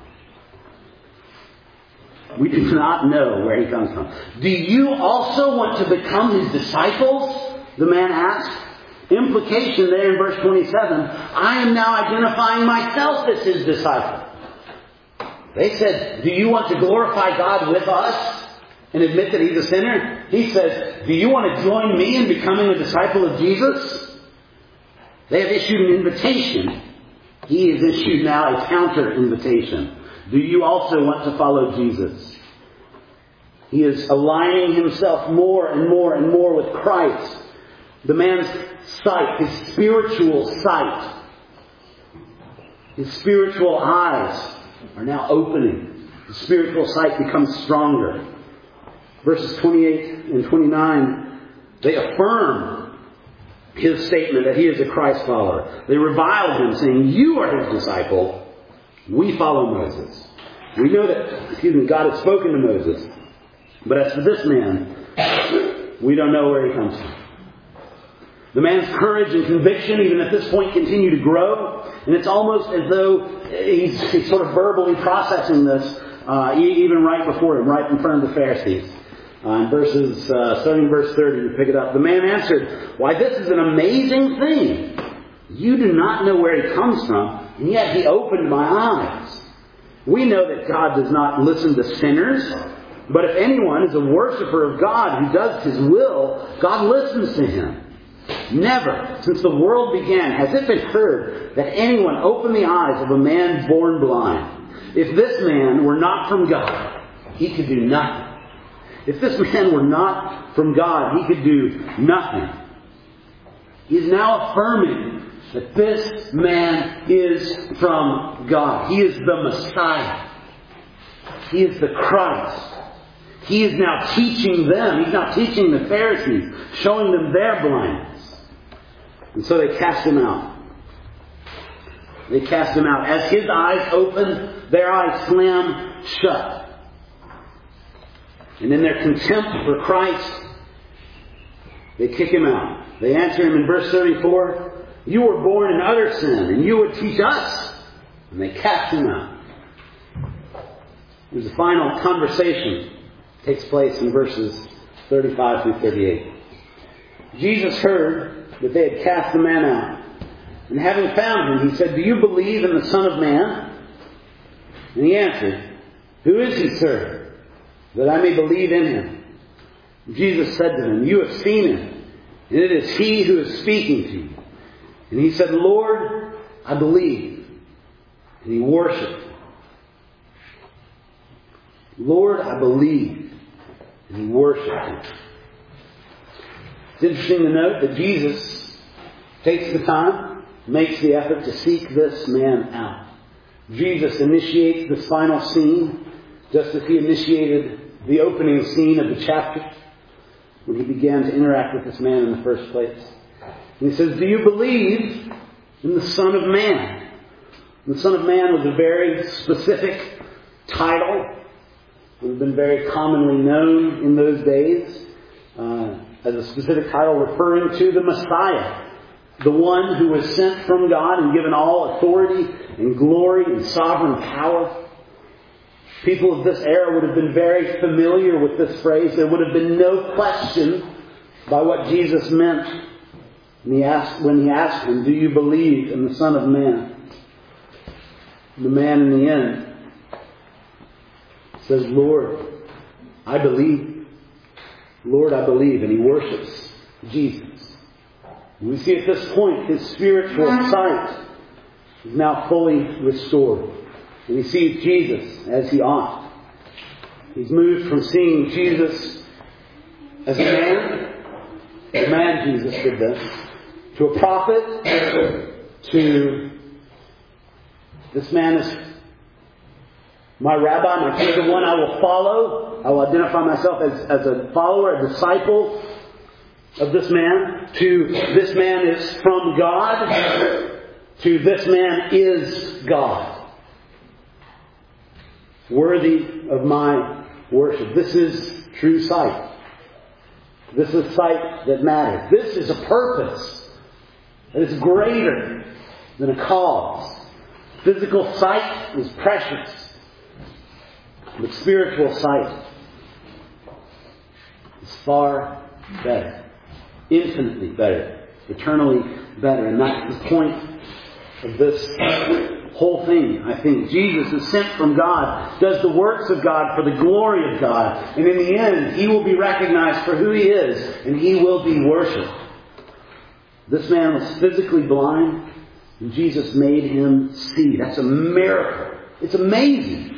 We do not know where he comes from. Do you also want to become his disciples? The man asked. Implication there in verse 27, I am now identifying myself as his disciple. They said, do you want to glorify God with us and admit that he's a sinner? He says, do you want to join me in becoming a disciple of Jesus? They have issued an invitation. He has issued now a counter invitation. Do you also want to follow Jesus? He is aligning himself more and more and more with Christ. The man's sight, his spiritual sight, his spiritual eyes are now opening. The spiritual sight becomes stronger. Verses 28 and 29, they affirm his statement that he is a Christ follower. They reviled him, saying, you are his disciple. We follow Moses. We know that, God has spoken to Moses. But as for this man, we don't know where he comes from. The man's courage and conviction, even at this point, continue to grow. And it's almost as though he's sort of verbally processing this, even right before him, right in front of the Pharisees. Starting in verse 30, we pick it up. The man answered, why, this is an amazing thing. You do not know where he comes from, and yet he opened my eyes. We know that God does not listen to sinners, but if anyone is a worshiper of God who does his will, God listens to him. Never, since the world began, has it been heard that anyone opened the eyes of a man born blind. If this man were not from God, he could do nothing. If this man were not from God, he could do nothing. He is now affirming that this man is from God. He is the Messiah. He is the Christ. He is now teaching them. He's now teaching the Pharisees, showing them their blindness. And so they cast him out. They cast him out. As his eyes opened, their eyes slammed shut. And in their contempt for Christ, they kick him out. They answer him in verse 34, You were born in utter sin, and you would teach us. And they cast him out. There's a final conversation that takes place in verses 35 through 38. Jesus heard that they had cast the man out. And having found him, he said, "Do you believe in the Son of Man?" And he answered, "Who is he, sir, that I may believe in him?" Jesus said to them, "You have seen him, and it is he who is speaking to you." And he said, "Lord, I believe." And he worshipped him. "Lord, I believe." And he worshipped him. It's interesting to note that Jesus takes the time, makes the effort to seek this man out. Jesus initiates this final scene, just as he initiated the opening scene of the chapter, when he began to interact with this man in the first place. And he says, "Do you believe in the Son of Man?" And the Son of Man was a very specific title. It would have been very commonly known in those days as a specific title referring to the Messiah, the one who was sent from God and given all authority and glory and sovereign power. People of this era would have been very familiar with this phrase. There would have been no question by what Jesus meant when he asked him, "Do you believe in the Son of Man?" The man in the end says, "Lord, I believe. Lord, I believe." And he worships Jesus. We see at this point his spiritual sight is now fully restored. And he sees Jesus as he ought. He's moved from seeing Jesus as a man, the man Jesus did this, to a prophet, to this man is my rabbi, my chosen one I will follow. I will identify myself as a follower, a disciple of this man, to this man is from God, to this man is God. Worthy of my worship. This is true sight. This is sight that matters. This is a purpose that is greater than a cause. Physical sight is precious, but spiritual sight is far better. Infinitely better. Eternally better. And that's the point of this whole thing, I think. Jesus is sent from God, does the works of God for the glory of God. And in the end, he will be recognized for who he is, and he will be worshipped. This man was physically blind, and Jesus made him see. That's a miracle. It's amazing.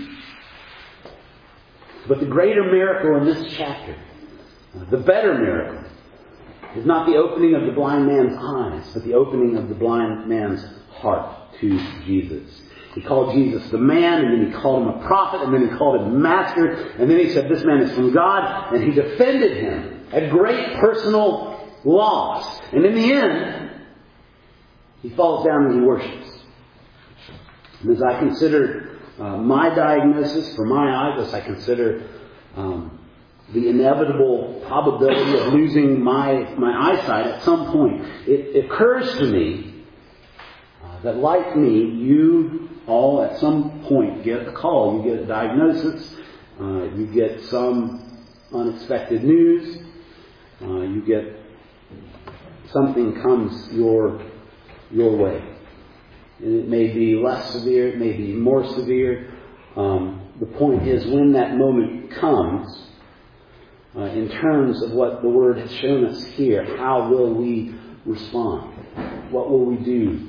But the greater miracle in this chapter, the better miracle, is not the opening of the blind man's eyes, but the opening of the blind man's heart to Jesus. He called Jesus the man, and then he called him a prophet, and then he called him master, and then he said this man is from God, and he defended him at great personal loss. And in the end, he falls down and he worships. And as I consider my diagnosis for my eyes, as I consider the inevitable probability of losing my eyesight at some point, it occurs to me that like me, you all at some point get a call. You get a diagnosis. You get some unexpected news. You get something comes your way. And it may be less severe. It may be more severe. The point is, when that moment comes, in terms of what the Word has shown us here, how will we respond? What will we do?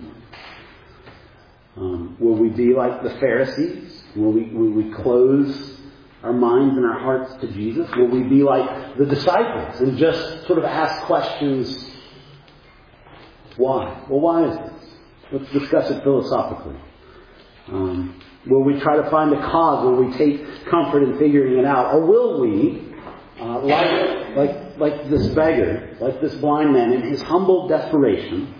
Will we be like the Pharisees? Will we close our minds and our hearts to Jesus? Will we be like the disciples and just sort of ask questions? Why? Well, why is this? Let's discuss it philosophically. Will we try to find a cause? Will we take comfort in figuring it out? Or will we, like this beggar, like this blind man, in his humble desperation,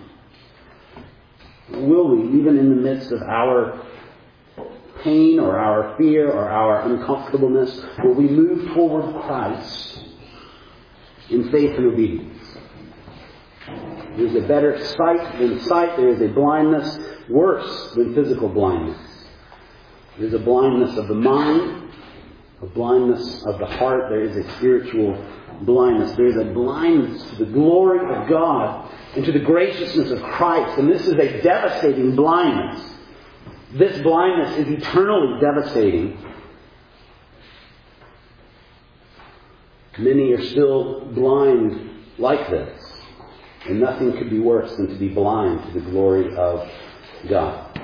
will we, even in the midst of our pain or our fear or our uncomfortableness, will we move toward Christ in faith and obedience? There is a better sight than sight. There is a blindness worse than physical blindness. There is a blindness of the mind, a blindness of the heart. There is a spiritual blindness. There is a blindness to the glory of God and to the graciousness of Christ. And this is a devastating blindness. This blindness is eternally devastating. Many are still blind like this. And nothing could be worse than to be blind to the glory of God.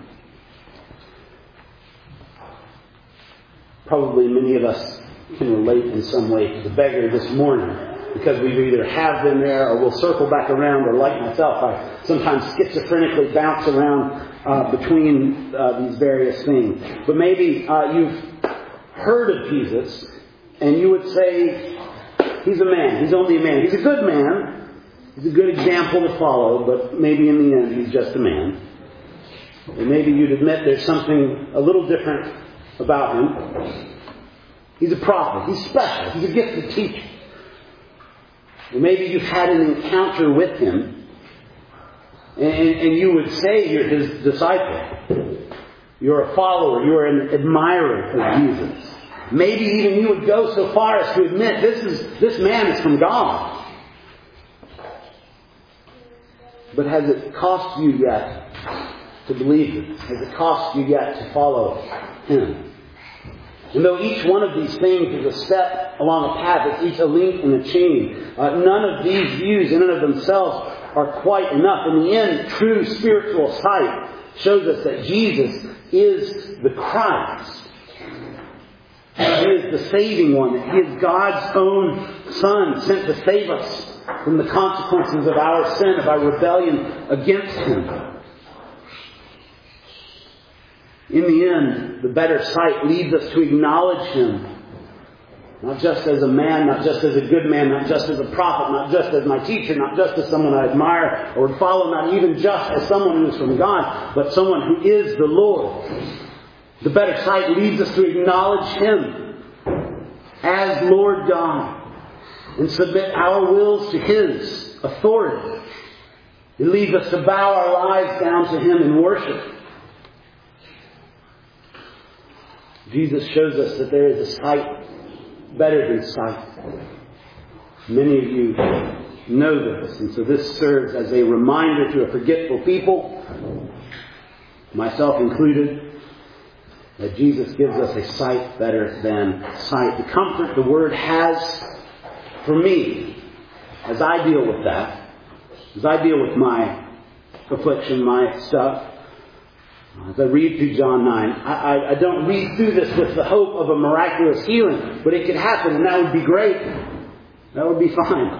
Probably many of us can relate in some way to the beggar this morning, because we've either have been there or we'll circle back around, or like myself, I sometimes schizophrenically bounce around between these various things. But maybe you've heard of Jesus and you would say, he's a man, he's only a man, he's a good man. He's a good example to follow, but maybe in the end he's just a man. And maybe you'd admit there's something a little different about him. He's a prophet. He's special. He's a gifted teacher. Or maybe you've had an encounter with him, and you would say you're his disciple. You're a follower. You're an admirer of Jesus. Maybe even you would go so far as to admit this man is from God. But has it cost you yet to believe it? Has it cost you yet to follow him? And though each one of these things is a step along a path, it's each a link in a chain, none of these views in and of themselves are quite enough. In the end, true spiritual sight shows us that Jesus is the Christ. He is the saving one. He is God's own Son, sent to save us from the consequences of our sin, of our rebellion against him. In the end, the better sight leads us to acknowledge him, not just as a man, not just as a good man, not just as a prophet, not just as my teacher, not just as someone I admire or would follow, not even just as someone who is from God, but someone who is the Lord. The better sight leads us to acknowledge him as Lord God and submit our wills to his authority. It leads us to bow our lives down to him in worship. Jesus shows us that there is a sight better than sight. Many of you know this, and so this serves as a reminder to a forgetful people, myself included, that Jesus gives us a sight better than sight. The comfort the Word has for me, as I deal with that, as I deal with my affliction, my stuff, as I read through John 9, I don't read through this with the hope of a miraculous healing, but it could happen, and that would be great. That would be fine.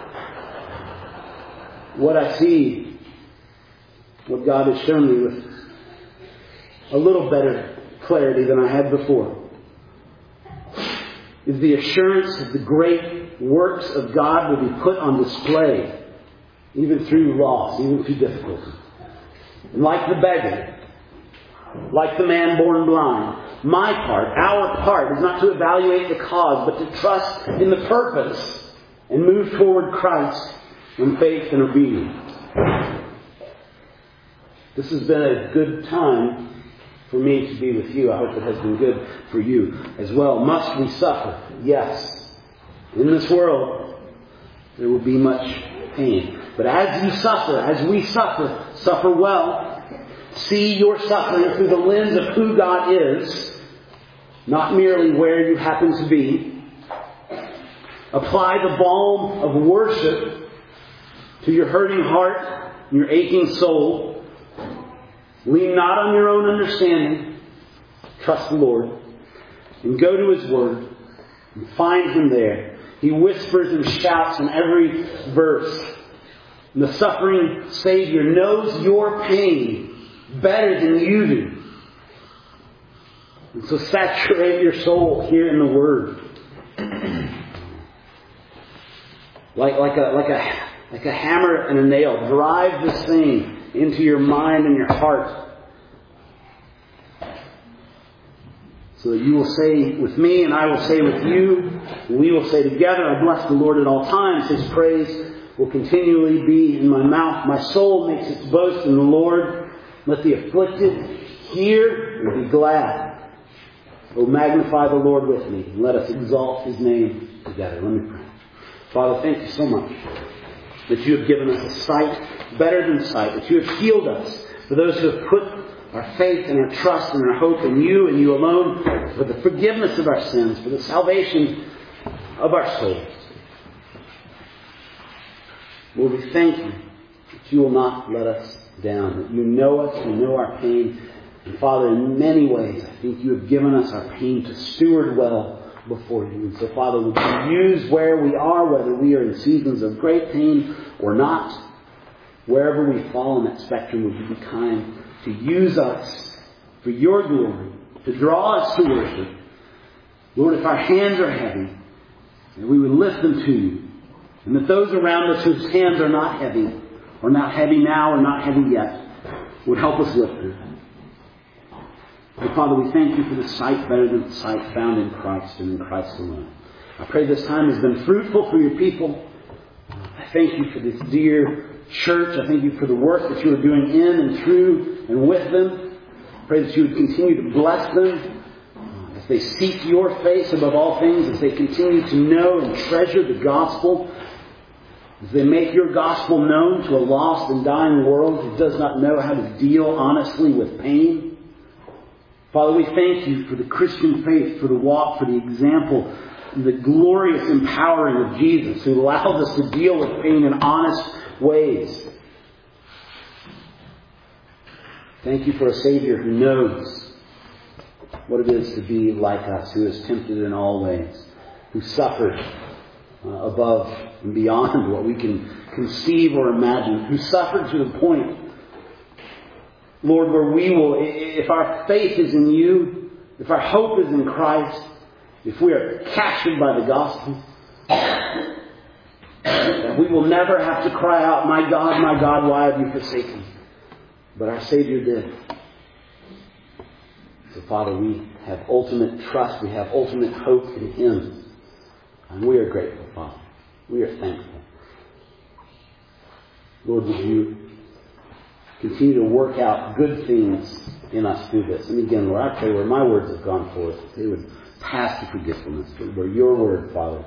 What I see, what God has shown me with a little better clarity than I had before, is the assurance that the great works of God will be put on display, even through loss, even through difficulty. And like the beggar, like the man born blind, my part, our part, is not to evaluate the cause, but to trust in the purpose and move toward Christ in faith and obedience. This has been a good time for me to be with you. I hope it has been good for you as well. Must we suffer? Yes. In this world, there will be much pain. But as you suffer, as we suffer, suffer well. See your suffering through the lens of who God is, not merely where you happen to be. Apply the balm of worship to your hurting heart and your aching soul. Lean not on your own understanding. Trust the Lord. And go to His Word and find Him there. He whispers and shouts in every verse. And the suffering Savior knows your pain better than you do. And so saturate your soul here in the Word. Like a hammer and a nail. Drive this thing into your mind and your heart, so that you will say with me and I will say with you, and we will say together, I bless the Lord at all times. His praise will continually be in my mouth. My soul makes its boast in the Lord. Let the afflicted hear and be glad. Oh, magnify the Lord with me, and let us exalt His name together. Let me pray. Father, thank you so much that you have given us a sight better than sight, that you have healed us. For those who have put our faith and our trust and our hope in you and you alone, for the forgiveness of our sins, for the salvation of our souls. Lord, we thank you that you will not let us down, that you know us, you know our pain. And Father, in many ways, I think you have given us our pain to steward well before you. And so, Father, would you use where we are, whether we are in seasons of great pain or not, wherever we fall in that spectrum, would you be kind to use us for your glory, to draw us to worship. Lord, if our hands are heavy, that we would lift them to you. And that those around us whose hands are not heavy, or not heavy now, or not heavy yet, would help us lift them. And Father, we thank you for the sight better than the sight found in Christ and in Christ alone. I pray this time has been fruitful for your people. I thank you for this dear church. I thank you for the work that you are doing in and through and with them. I pray that you would continue to bless them as they seek your face above all things, as they continue to know and treasure the gospel, as they make your gospel known to a lost and dying world who does not know how to deal honestly with pain. Father, we thank you for the Christian faith, for the walk, for the example, the glorious empowering of Jesus, who allows us to deal with pain in honest ways. Thank you for a Savior who knows what it is to be like us, who is tempted in all ways, who suffered above and beyond what we can conceive or imagine, who suffered to the point, Lord, where we will, if our faith is in you, if our hope is in Christ, if we are captured by the gospel, that we will never have to cry out, my God, why have you forsaken me? But our Savior did. So Father, we have ultimate trust, we have ultimate hope in Him. And we are grateful, Father. We are thankful. Lord, would you continue to work out good things in us through this. And again, Lord, I pray where my words have gone forth, that they would pass to forgetfulness, but where your word, Father,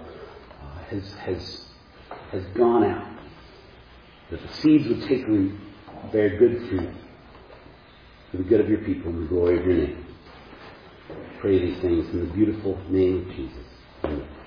has gone out, that the seeds would take root, bear good fruit, for the good of your people and the glory of your name. I pray these things in the beautiful name of Jesus. Amen.